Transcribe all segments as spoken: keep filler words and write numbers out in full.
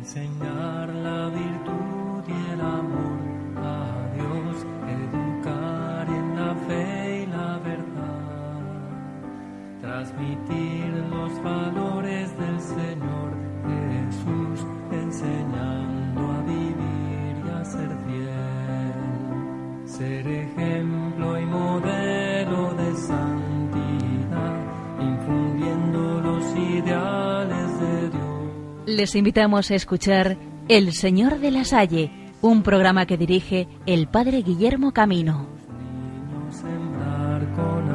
enseñar la virtud y el amor a Dios, educar en la fe y la verdad, transmitir los valores del Señor Jesús, enseñando a vivir y a ser fiel, ser ejemplo y modelo de santidad, infundiendo los ideales de Dios. Les invitamos a escuchar El Señor de la Salle, un programa que dirige el Padre Guillermo Camino. Sembrar con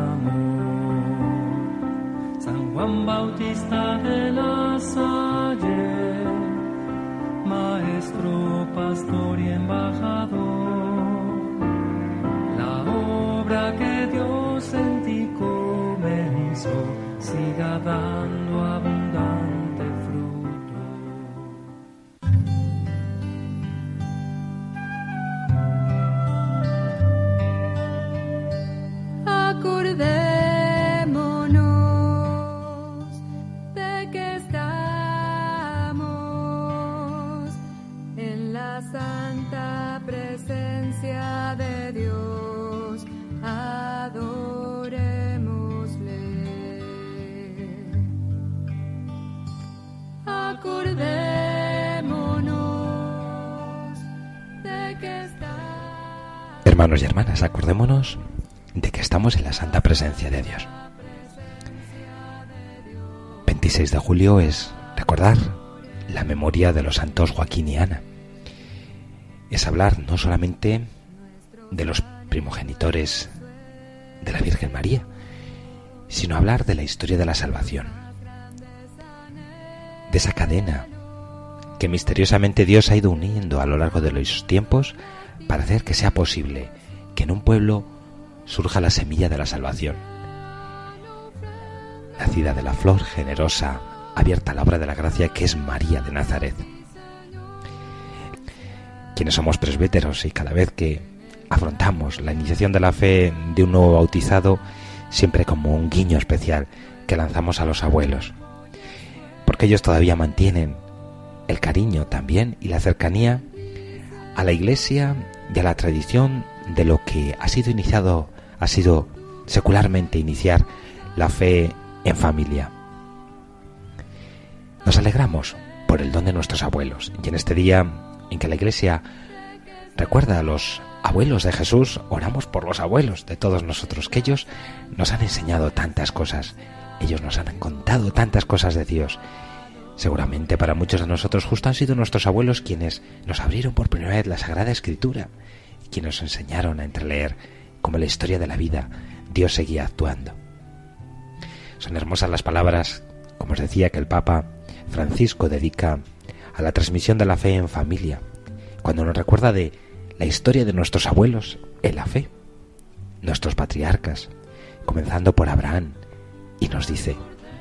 amor. San Juan Bautista de la Salle, maestro, pastor y embajador, la obra que Dios en ti comenzó siga dando abundante fruto. Acordémonos de que estamos en la santa presencia de Dios. Adorémosle. Acordémonos de que estamos. Hermanos y hermanas, acordémonos de que estamos en la santa presencia de Dios. veintiséis de julio es recordar la memoria de los santos Joaquín y Ana. Es hablar no solamente de los primogenitores de la Virgen María, sino hablar de la historia de la salvación, de esa cadena que misteriosamente Dios ha ido uniendo a lo largo de los tiempos para hacer que sea posible que en un pueblo surja la semilla de la salvación. Nacida de la flor generosa, abierta a la obra de la gracia que es María de Nazaret. Quienes somos presbíteros y cada vez que afrontamos la iniciación de la fe de un nuevo bautizado, siempre como un guiño especial que lanzamos a los abuelos, porque ellos todavía mantienen el cariño también y la cercanía a la Iglesia y a la tradición de lo que ha sido iniciado, ha sido secularmente iniciar la fe en familia. Nos alegramos por el don de nuestros abuelos, y en este día en que la Iglesia recuerda a los abuelos de Jesús, oramos por los abuelos de todos nosotros, que ellos nos han enseñado tantas cosas, ellos nos han contado tantas cosas de Dios. Seguramente para muchos de nosotros justo han sido nuestros abuelos quienes nos abrieron por primera vez la Sagrada Escritura, quienes nos enseñaron a entreleer cómo en la historia de la vida Dios seguía actuando. Son hermosas las palabras, como os decía, que el Papa Francisco dedica a la transmisión de la fe en familia, cuando nos recuerda de la historia de nuestros abuelos en la fe, nuestros patriarcas, comenzando por Abraham, y nos dice: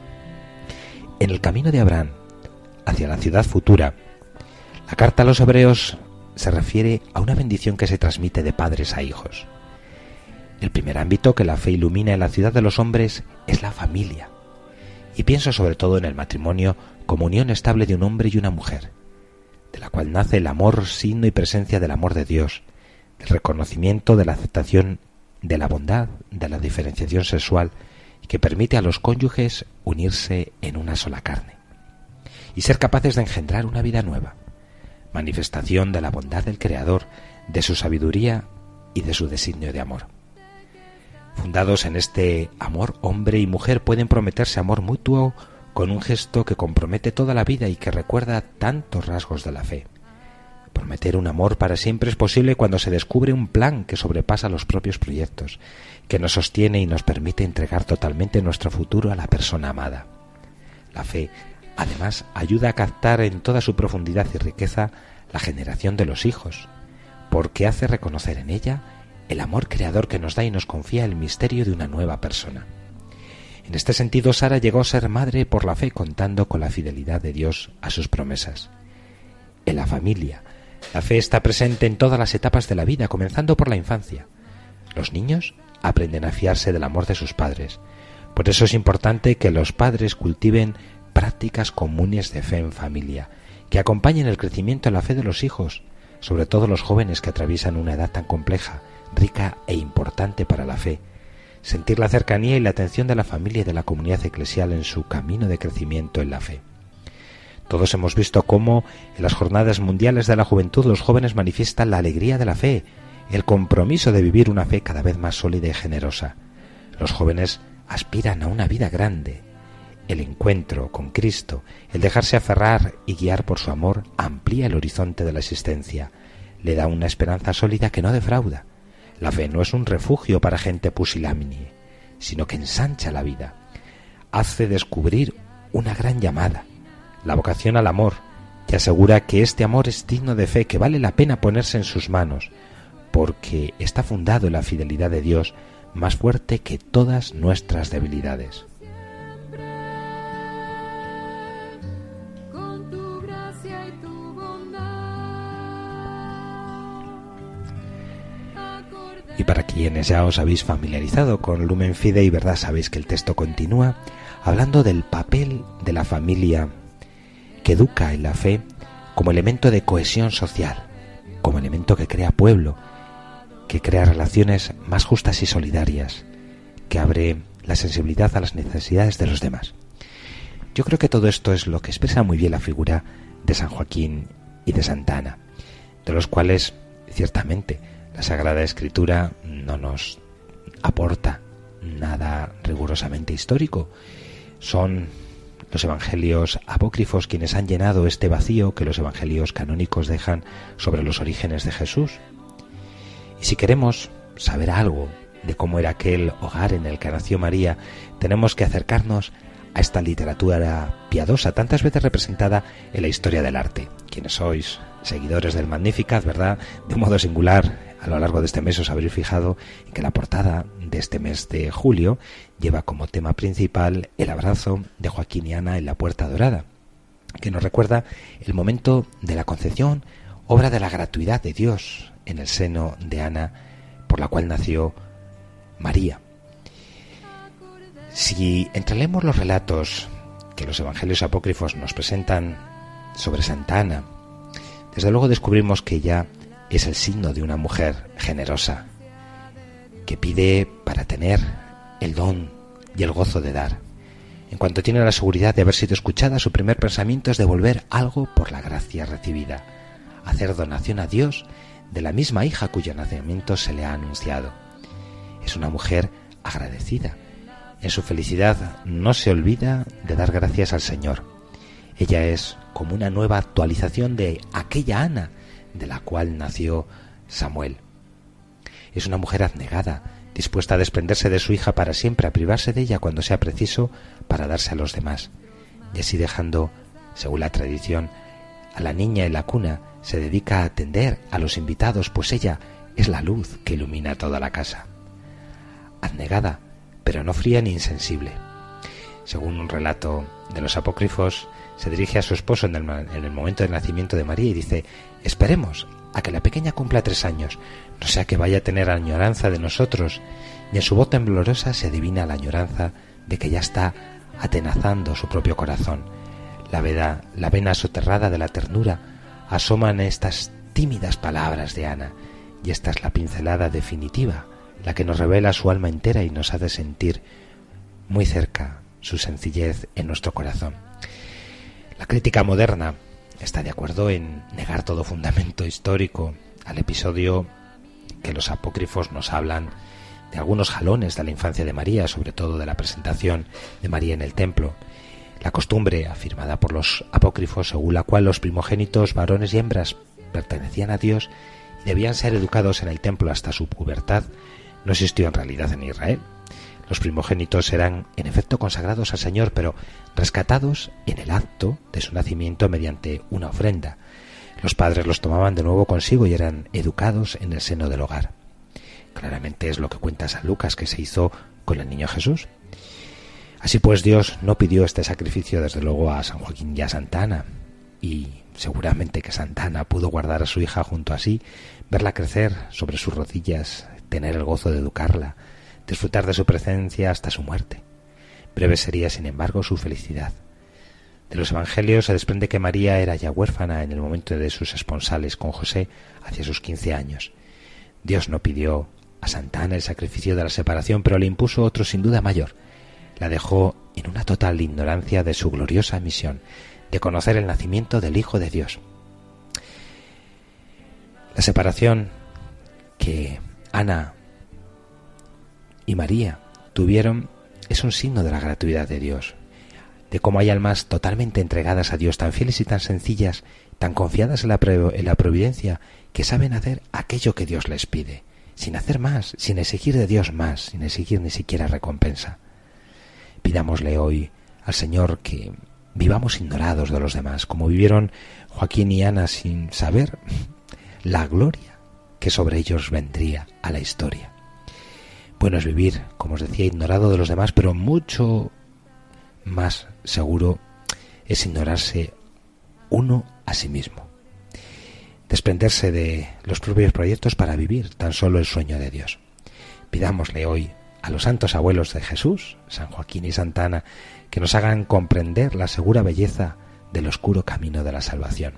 en el camino de Abraham hacia la ciudad futura, la carta a los hebreos se refiere a una bendición que se transmite de padres a hijos. El primer ámbito que la fe ilumina en la ciudad de los hombres es la familia, y pienso sobre todo en el matrimonio como unión estable de un hombre y una mujer, de la cual nace el amor, signo y presencia del amor de Dios, del reconocimiento de la aceptación de la bondad, de la diferenciación sexual, que permite a los cónyuges unirse en una sola carne y ser capaces de engendrar una vida nueva, manifestación de la bondad del Creador, de su sabiduría y de su designio de amor. Fundados en este amor, hombre y mujer pueden prometerse amor mutuo con un gesto que compromete toda la vida y que recuerda tantos rasgos de la fe. Prometer un amor para siempre es posible cuando se descubre un plan que sobrepasa los propios proyectos, que nos sostiene y nos permite entregar totalmente nuestro futuro a la persona amada. La fe, además, ayuda a captar en toda su profundidad y riqueza la generación de los hijos, porque hace reconocer en ella el amor creador que nos da y nos confía el misterio de una nueva persona. En este sentido, Sara llegó a ser madre por la fe, contando con la fidelidad de Dios a sus promesas. En la familia, la fe está presente en todas las etapas de la vida, comenzando por la infancia. Los niños aprenden a fiarse del amor de sus padres. Por eso es importante que los padres cultiven prácticas comunes de fe en familia, que acompañen el crecimiento en la fe de los hijos, sobre todo los jóvenes que atraviesan una edad tan compleja, rica e importante para la fe. Sentir la cercanía y la atención de la familia y de la comunidad eclesial en su camino de crecimiento en la fe. Todos hemos visto cómo en las jornadas mundiales de la juventud los jóvenes manifiestan la alegría de la fe, el compromiso de vivir una fe cada vez más sólida y generosa. Los jóvenes aspiran a una vida grande. El encuentro con Cristo, el dejarse aferrar y guiar por su amor, amplía el horizonte de la existencia, le da una esperanza sólida que no defrauda. La fe no es un refugio para gente pusilánime, sino que ensancha la vida, hace descubrir una gran llamada, la vocación al amor, que asegura que este amor es digno de fe, que vale la pena ponerse en sus manos, porque está fundado en la fidelidad de Dios, más fuerte que todas nuestras debilidades. Y para quienes ya os habéis familiarizado con Lumen Fidei, ¿verdad? Sabéis que el texto continúa hablando del papel de la familia que educa en la fe como elemento de cohesión social, como elemento que crea pueblo, que crea relaciones más justas y solidarias, que abre la sensibilidad a las necesidades de los demás. Yo creo que todo esto es lo que expresa muy bien la figura de San Joaquín y de Santa Ana, de los cuales, ciertamente, la Sagrada Escritura no nos aporta nada rigurosamente histórico. Son los evangelios apócrifos quienes han llenado este vacío que los evangelios canónicos dejan sobre los orígenes de Jesús. Y si queremos saber algo de cómo era aquel hogar en el que nació María, tenemos que acercarnos a esta literatura piadosa, tantas veces representada en la historia del arte. Quienes sois seguidores del Magnificat, ¿verdad? De un modo singular, a lo largo de este mes os habréis fijado en que la portada de este mes de julio lleva como tema principal el abrazo de Joaquín y Ana en la Puerta Dorada, que nos recuerda el momento de la concepción, obra de la gratuidad de Dios en el seno de Ana, por la cual nació María. Si entreleemos los relatos que los evangelios apócrifos nos presentan sobre Santa Ana, desde luego descubrimos que ella es el signo de una mujer generosa, que pide para tener el don y el gozo de dar. En cuanto tiene la seguridad de haber sido escuchada, su primer pensamiento es devolver algo por la gracia recibida, hacer donación a Dios de la misma hija cuyo nacimiento se le ha anunciado. Es una mujer agradecida. En su felicidad no se olvida de dar gracias al Señor. Ella es como una nueva actualización de aquella Ana de la cual nació Samuel. Es una mujer abnegada, dispuesta a desprenderse de su hija para siempre, a privarse de ella cuando sea preciso para darse a los demás. Y así dejando, según la tradición, a la niña en la cuna, se dedica a atender a los invitados, pues ella es la luz que ilumina toda la casa. Abnegada, pero no fría ni insensible. Según un relato de los apócrifos, se dirige a su esposo en el, en el momento del nacimiento de María y dice: esperemos a que la pequeña cumpla tres años, no sea que vaya a tener añoranza de nosotros. Y en su voz temblorosa se adivina la añoranza de que ya está atenazando su propio corazón. La vena, la vena soterrada de la ternura asoma en estas tímidas palabras de Ana, y esta es la pincelada definitiva, la que nos revela su alma entera y nos hace sentir muy cerca su sencillez en nuestro corazón. La crítica moderna está de acuerdo en negar todo fundamento histórico al episodio que los apócrifos nos hablan de algunos jalones de la infancia de María, sobre todo de la presentación de María en el templo. La costumbre afirmada por los apócrifos, según la cual los primogénitos, varones y hembras, pertenecían a Dios y debían ser educados en el templo hasta su pubertad, no existió en realidad en Israel. Los primogénitos eran en efecto consagrados al Señor, pero rescatados en el acto de su nacimiento mediante una ofrenda. Los padres los tomaban de nuevo consigo y eran educados en el seno del hogar. Claramente es lo que cuenta San Lucas que se hizo con el niño Jesús. Así pues, Dios no pidió este sacrificio desde luego a San Joaquín y a Santa Ana, y seguramente que Santa Ana pudo guardar a su hija junto a sí, verla crecer sobre sus rodillas, tener el gozo de educarla, disfrutar de su presencia hasta su muerte. Breve sería, sin embargo, su felicidad. De los evangelios se desprende que María era ya huérfana en el momento de sus esponsales con José hacia sus quince años. Dios no pidió a Santa Ana el sacrificio de la separación, pero le impuso otro sin duda mayor. La dejó en una total ignorancia de su gloriosa misión, de conocer el nacimiento del Hijo de Dios. La separación que Ana y María tuvieron es un signo de la gratuidad de Dios, de cómo hay almas totalmente entregadas a Dios, tan fieles y tan sencillas, tan confiadas en la, en la providencia, que saben hacer aquello que Dios les pide, sin hacer más, sin exigir de Dios más, sin exigir ni siquiera recompensa. Pidámosle hoy al Señor que vivamos ignorados de los demás, como vivieron Joaquín y Ana sin saber la gloria que sobre ellos vendría a la historia. Bueno es vivir, como os decía, ignorado de los demás, pero mucho más seguro es ignorarse uno a sí mismo. Desprenderse de los propios proyectos para vivir tan solo el sueño de Dios. Pidámosle hoy a los santos abuelos de Jesús, San Joaquín y Santa Ana, que nos hagan comprender la segura belleza del oscuro camino de la salvación.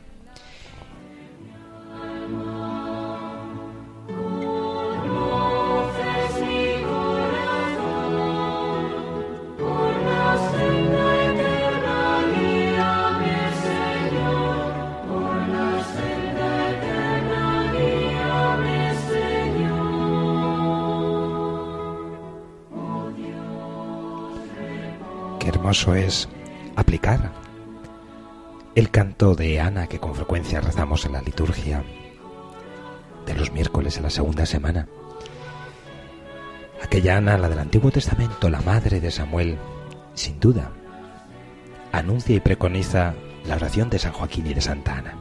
Hermoso es aplicar el canto de Ana que con frecuencia rezamos en la liturgia de los miércoles en la segunda semana. Aquella Ana, la del Antiguo Testamento, la madre de Samuel, sin duda, anuncia y preconiza la oración de San Joaquín y de Santa Ana.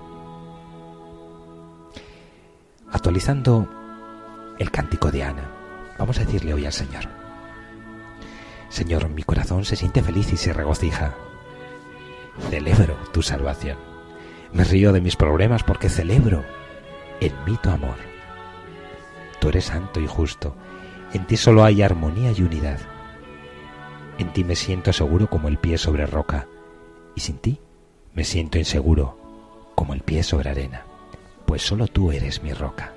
Actualizando el cántico de Ana, vamos a decirle hoy al Señor: Señor, mi corazón se siente feliz y se regocija. Celebro tu salvación. Me río de mis problemas porque celebro en mí tu amor. Tú eres santo y justo. En ti solo hay armonía y unidad. En ti me siento seguro como el pie sobre roca, y sin ti me siento inseguro como el pie sobre arena, pues solo tú eres mi roca.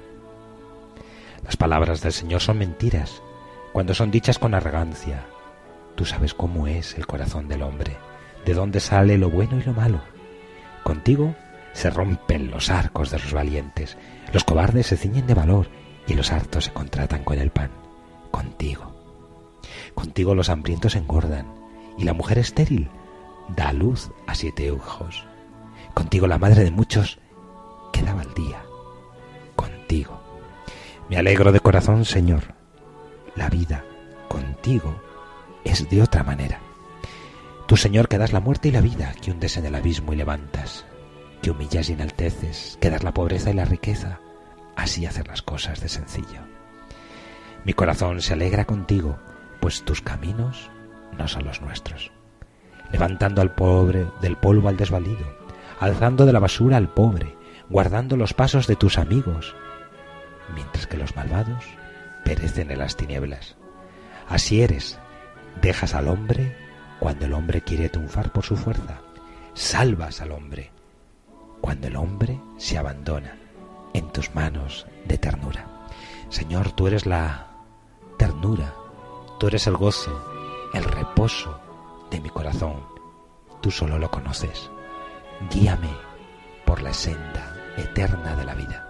Las palabras del Señor son mentiras cuando son dichas con arrogancia. Tú sabes cómo es el corazón del hombre, de dónde sale lo bueno y lo malo. Contigo se rompen los arcos de los valientes, los cobardes se ciñen de valor y los hartos se contratan con el pan. Contigo. Contigo los hambrientos engordan y la mujer estéril da a luz a siete hijos. Contigo la madre de muchos queda baldía. Contigo. Me alegro de corazón, Señor. La vida contigo es de otra manera. Tú, Señor, que das la muerte y la vida, que hundes en el abismo y levantas, que humillas y enalteces, que das la pobreza y la riqueza, así hacer las cosas de sencillo. Mi corazón se alegra contigo, pues tus caminos no son los nuestros. Levantando al pobre del polvo al desvalido, alzando de la basura al pobre, guardando los pasos de tus amigos, mientras que los malvados perecen en las tinieblas. Así eres. Dejas al hombre cuando el hombre quiere triunfar por su fuerza. Salvas al hombre cuando el hombre se abandona en tus manos de ternura. Señor, tú eres la ternura, tú eres el gozo, el reposo de mi corazón. Tú solo lo conoces. Guíame por la senda eterna de la vida.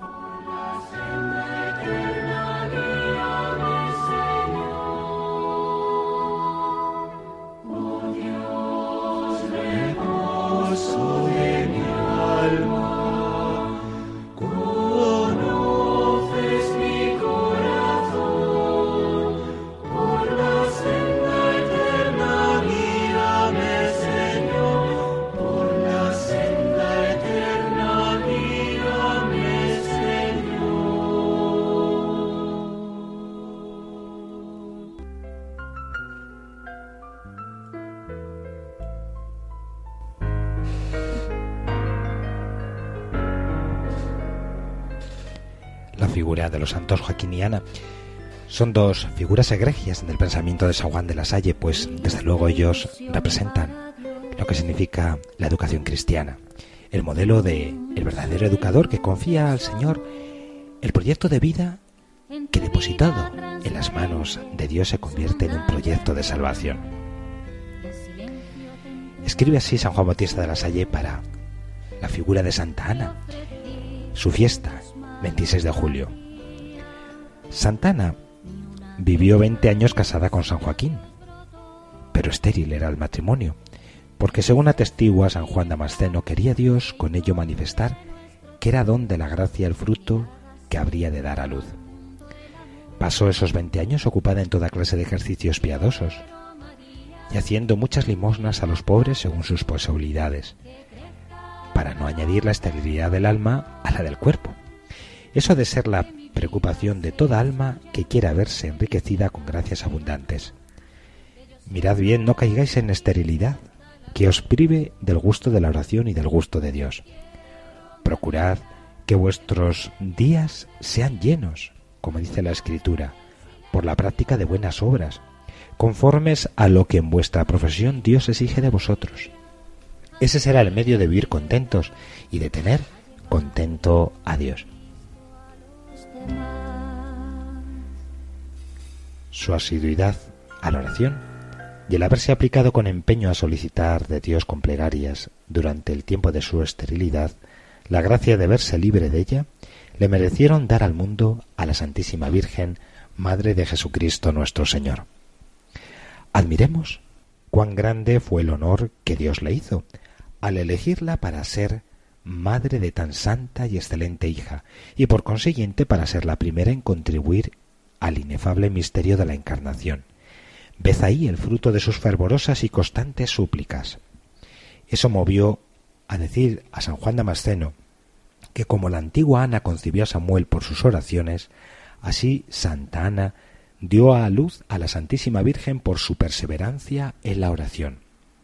Figura de los santos Joaquín y Ana son dos figuras egregias en el pensamiento de San Juan de la Salle, pues desde luego ellos representan lo que significa la educación cristiana, el modelo de el verdadero educador que confía al Señor el proyecto de vida que, depositado en las manos de Dios, se convierte en un proyecto de salvación. Escribe así San Juan Bautista de la Salle para la figura de Santa Ana, su fiesta, veintiséis de julio. Santa Ana vivió veinte años casada con San Joaquín, pero estéril era el matrimonio, porque según atestigua San Juan Damasceno, quería Dios con ello manifestar que era don de la gracia el fruto que habría de dar a luz. Pasó esos veinte años ocupada en toda clase de ejercicios piadosos y haciendo muchas limosnas a los pobres según sus posibilidades, para no añadir la esterilidad del alma a la del cuerpo. Eso ha de ser la preocupación de toda alma que quiera verse enriquecida con gracias abundantes. Mirad bien, no caigáis en esterilidad, que os prive del gusto de la oración y del gusto de Dios. Procurad que vuestros días sean llenos, como dice la Escritura, por la práctica de buenas obras, conformes a lo que en vuestra profesión Dios exige de vosotros. Ese será el medio de vivir contentos y de tener contento a Dios. Su asiduidad a la oración y el haberse aplicado con empeño a solicitar de Dios con plegarias durante el tiempo de su esterilidad la gracia de verse libre de ella, le merecieron dar al mundo a la Santísima Virgen, Madre de Jesucristo nuestro Señor. Admiremos cuán grande fue el honor que Dios le hizo al elegirla para ser madre de tan santa y excelente hija, y por consiguiente para ser la primera en contribuir al inefable misterio de la Encarnación. Ved ahí el fruto de sus fervorosas y constantes súplicas. Eso movió a decir a San Juan Damasceno que como la antigua Ana concibió a Samuel por sus oraciones, así Santa Ana dio a luz a la Santísima Virgen por su perseverancia en la oración.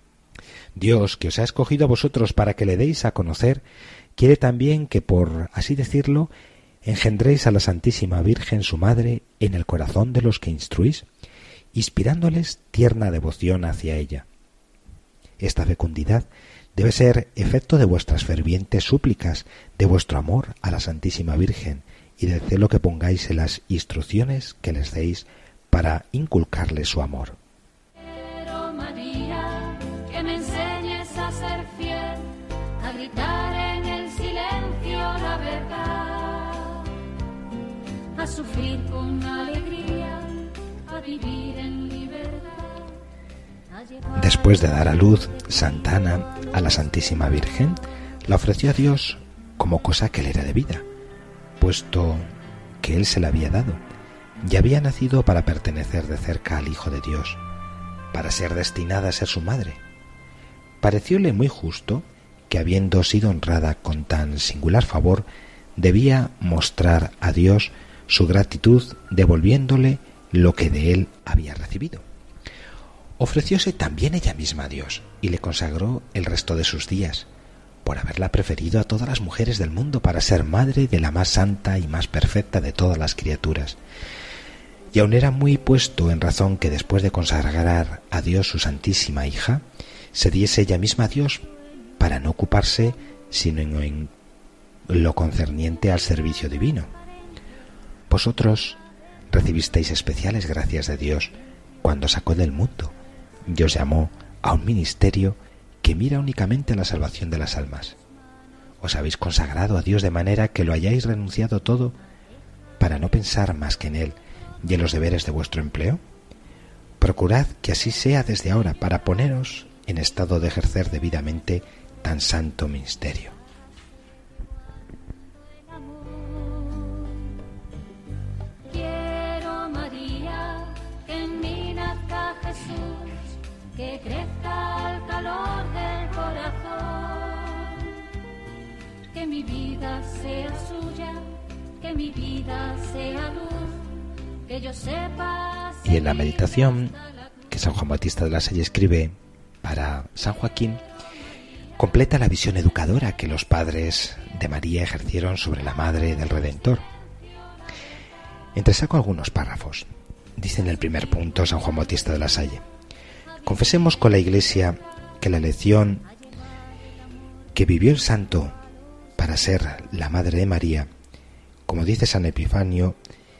Dios, que os ha escogido a vosotros para que le deis a conocer, quiere también que, por así decirlo, engendréis a la Santísima Virgen, su Madre, en el corazón de los que instruís, inspirándoles tierna devoción hacia ella. Esta fecundidad debe ser efecto de vuestras fervientes súplicas, de vuestro amor a la Santísima Virgen y del celo que pongáis en las instrucciones que les deis para inculcarle su amor. Pero María, que me enseñes a ser fiel, a gritar en el silencio la verdad, a sufrir con alegría, a vivir en libertad. Después de dar a luz Santa Ana a la Santísima Virgen, la ofreció a Dios como cosa que le era debida, puesto que Él se la había dado, y había nacido para pertenecer de cerca al Hijo de Dios, para ser destinada a ser su madre. Parecióle muy justo que, habiendo sido honrada con tan singular favor, debía mostrar a Dios su gratitud devolviéndole lo que de Él había recibido. Ofrecióse también ella misma a Dios y le consagró el resto de sus días, por haberla preferido a todas las mujeres del mundo para ser madre de la más santa y más perfecta de todas las criaturas. Y aun era muy puesto en razón que después de consagrar a Dios su santísima hija, se diese ella misma a Dios para no ocuparse sino en lo concerniente al servicio divino. Vosotros recibisteis especiales gracias de Dios cuando sacó del mundo y os llamó a un ministerio que mira únicamente a la salvación de las almas. Os habéis consagrado a Dios de manera que lo hayáis renunciado todo para no pensar más que en Él y en los deberes de vuestro empleo. Procurad que así sea desde ahora para poneros en estado de ejercer debidamente tan santo ministerio. Quiero, María, que en mí nazca Jesús, que crezca el calor del corazón, que mi vida sea suya, que mi vida sea luz, que yo sepa. Y en la meditación que San Juan Bautista de la Salle escribe para San Joaquín, completa la visión educadora que los padres de María ejercieron sobre la Madre del Redentor. Entresaco algunos párrafos. Dice en el primer punto San Juan Bautista de la Salle: confesemos con la Iglesia que la elección que vivió el santo para ser la madre de María, como dice San Epifanio,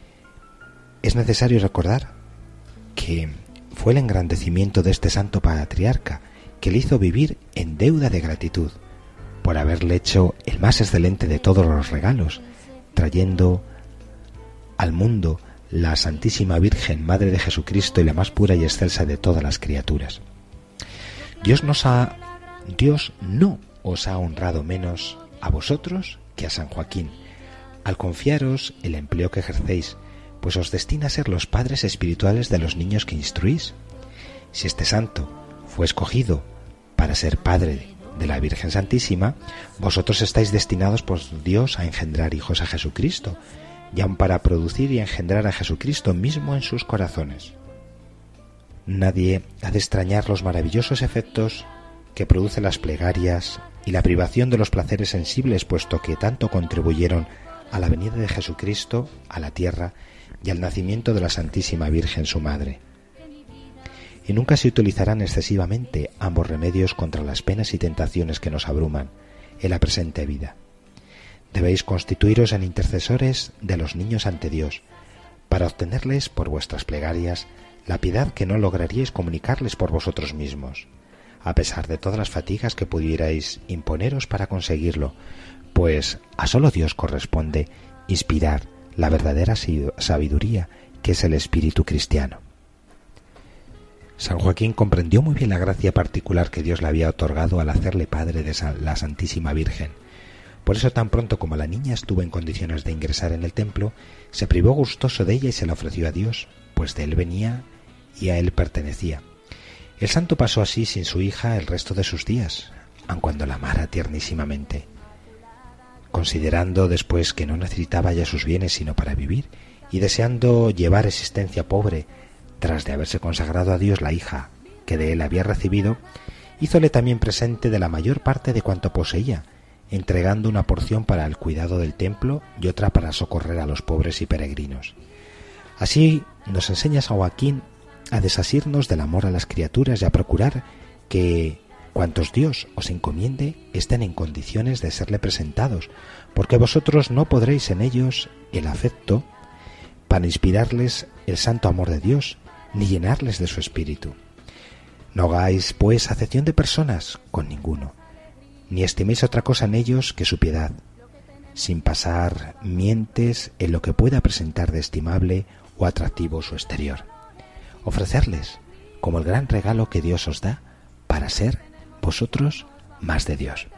es necesario recordar que fue el engrandecimiento de este santo patriarca que le hizo vivir en deuda de gratitud por haberle hecho el más excelente de todos los regalos, trayendo al mundo la Santísima Virgen, Madre de Jesucristo y la más pura y excelsa de todas las criaturas. Dios nos ha, Dios no os ha honrado menos a vosotros que a San Joaquín, al confiaros el empleo que ejercéis, pues os destina a ser los padres espirituales de los niños que instruís. Si este santo fue escogido para ser padre de la Virgen Santísima, vosotros estáis destinados por Dios a engendrar hijos a Jesucristo, y aun para producir y engendrar a Jesucristo mismo en sus corazones. Nadie ha de extrañar los maravillosos efectos que producen las plegarias y la privación de los placeres sensibles, puesto que tanto contribuyeron a la venida de Jesucristo a la tierra y al nacimiento de la Santísima Virgen su Madre. Y nunca se utilizarán excesivamente ambos remedios contra las penas y tentaciones que nos abruman en la presente vida. Debéis constituiros en intercesores de los niños ante Dios, para obtenerles por vuestras plegarias la piedad que no lograríais comunicarles por vosotros mismos, a pesar de todas las fatigas que pudierais imponeros para conseguirlo, pues a solo Dios corresponde inspirar la verdadera sabiduría que es el espíritu cristiano. San Joaquín comprendió muy bien la gracia particular que Dios le había otorgado al hacerle padre de la Santísima Virgen. Por eso, tan pronto como la niña estuvo en condiciones de ingresar en el templo, se privó gustoso de ella y se la ofreció a Dios, pues de él venía y a él pertenecía. El santo pasó así sin su hija el resto de sus días, aun cuando la amara tiernísimamente. Considerando después que no necesitaba ya sus bienes sino para vivir, y deseando llevar existencia pobre, tras de haberse consagrado a Dios la hija que de él había recibido, hízole también presente de la mayor parte de cuanto poseía, entregando una porción para el cuidado del templo y otra para socorrer a los pobres y peregrinos. Así nos enseña San Joaquín a desasirnos del amor a las criaturas y a procurar que cuantos Dios os encomiende estén en condiciones de serle presentados, porque vosotros no podréis en ellos el afecto para inspirarles el santo amor de Dios, ni llenarles de su espíritu. No hagáis, pues, acepción de personas con ninguno, ni estiméis otra cosa en ellos que su piedad, sin pasar mientes en lo que pueda presentar de estimable o atractivo su exterior. Ofrecerles como el gran regalo que Dios os da para ser vosotros más de Dios.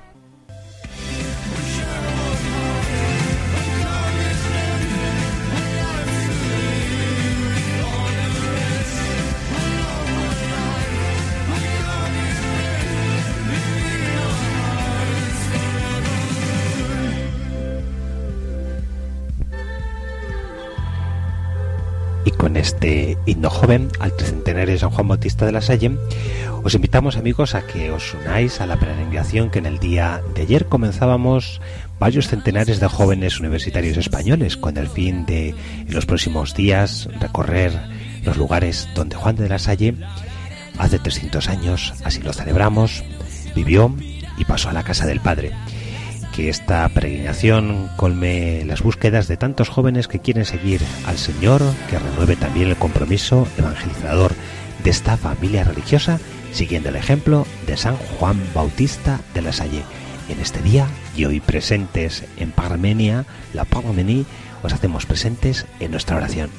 Y con este himno joven al tricentenario de San Juan Bautista de la Salle, os invitamos, amigos, a que os unáis a la peregrinación que en el día de ayer comenzábamos varios centenares de jóvenes universitarios españoles, con el fin de, en los próximos días, recorrer los lugares donde Juan de la Salle, hace trescientos años, así lo celebramos, vivió y pasó a la casa del Padre. Que esta peregrinación colme las búsquedas de tantos jóvenes que quieren seguir al Señor, que renueve también el compromiso evangelizador de esta familia religiosa, siguiendo el ejemplo de San Juan Bautista de la Salle. En este día y hoy presentes en Parmenia, la Parmenie, os hacemos presentes en nuestra oración.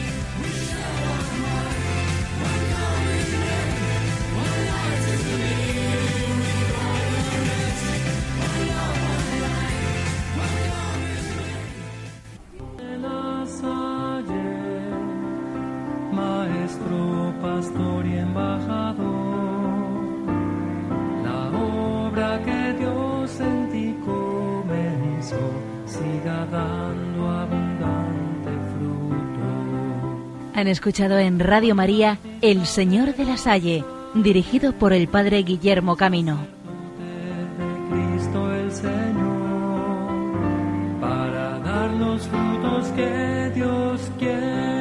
Maestro, pastor y embajador, la obra que Dios en ti comenzó siga dando abundante fruto. Han escuchado en Radio María El Señor de la Salle, dirigido por el Padre Guillermo Camino. De Cristo el Señor, para dar los frutos que Dios quiere.